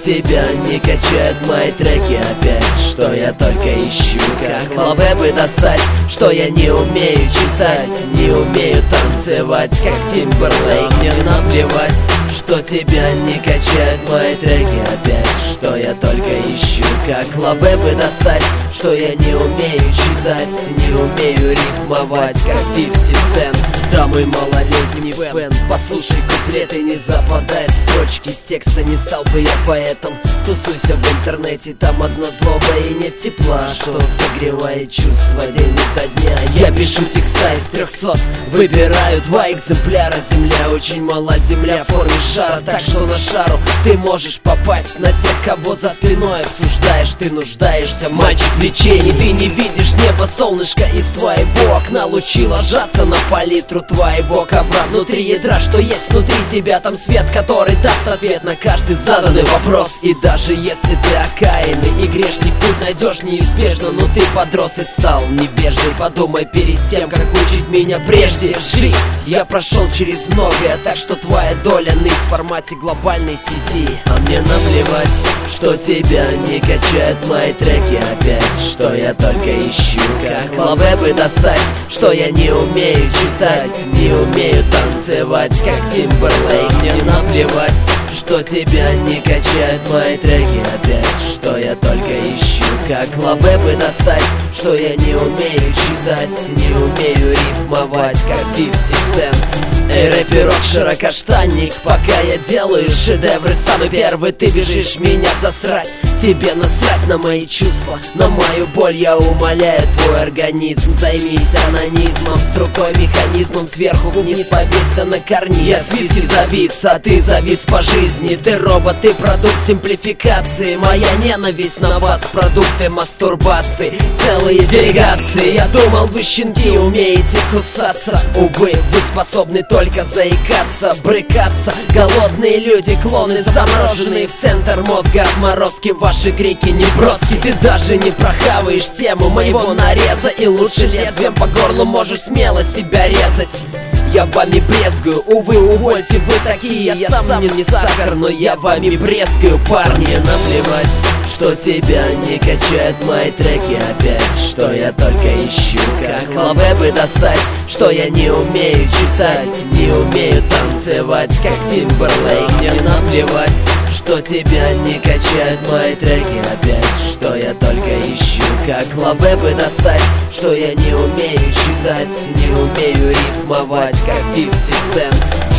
тебя не качают мои треки опять? Что я только ищу, как лавебы достать? Что я не умею читать, не умею танцевать, как Тимберлейк. Мне наплевать, что тебя не качают мои треки опять? Что я только ищу, как лавебы достать? Что я не умею читать, не умею рифмовать, как 50 Cent. Да, мой малолетний фэн, послушай куплеты, не западай в строчки. С текста не стал бы я поэтом. Тусуйся в интернете, там одно злоба и нет тепла, что согревает чувства день изо дня. Я пишу текста из 300, выбираю 2 экземпляра. Земля очень мала, земля в форме шара, так что на шару ты можешь попасть на тех, кого за спиной обсуждаешь. Ты нуждаешься, мальчик, в лечении. Ты не видишь небо, солнышко из твоего окна. Лучи ложатся на палитру твоего ковра. Внутри ядра, что есть внутри тебя, там свет, который даст ответ на каждый заданный вопрос. И даже если ты окаянный и грешник, путь найдешь неизбежно, но ты подрос и стал невеждой. Подумай перед тем, как учить меня прежде. Жизнь, я прошел через многое, так что твоя доля ныть в формате глобальной сети. А мне наплевать, что тебя не качают мои треки опять? Что я только ищу, как лавебы достать? Что я не умею читать, не умею танцевать, как Тимберлейк. Мне наплевать, что тебя не качают мои треки опять? Что я только ищу, как лавебы достать? Что я не умею читать, не умею рифмовать, как 50 Cent. Эй, рэперок, широкоштанник, пока я делаю шедевры самый первый, ты бежишь меня засрать. Тебе насрать на мои чувства, на мою боль, я умоляю твой организм. Займись анонизмом, с рукой механизмом, сверху вниз повесься на карниз. Я с виски завис, а ты завис по жизни. Ты робот, ты продукт симплификации. Моя ненависть на вас продукты мастурбации. Целые делегации, я думал, вы щенки умеете кусаться. Увы, вы способны только заикаться, брыкаться. Голодные люди, клоны замороженные в центр мозга. Отморозки, ваши крики неброски. Ты даже не прохаваешь тему моего нареза, и лучше лезвием по горлу можешь смело себя резать. Я вами брезгую, увы, увольте, вы такие. Я сам не сахар, но я вами брезгаю, парни. Наплевать, что тебя не качают мои треки опять? Что я только ищу, как лавебы достать? Что я не умею читать, не умею танцевать, как Тимберлейк. Мне наплевать, что тебя не качают мои треки опять? Что я только ищу, как лавебы достать? Что я не умею читать, не умею рифмовать, как 50 Cent.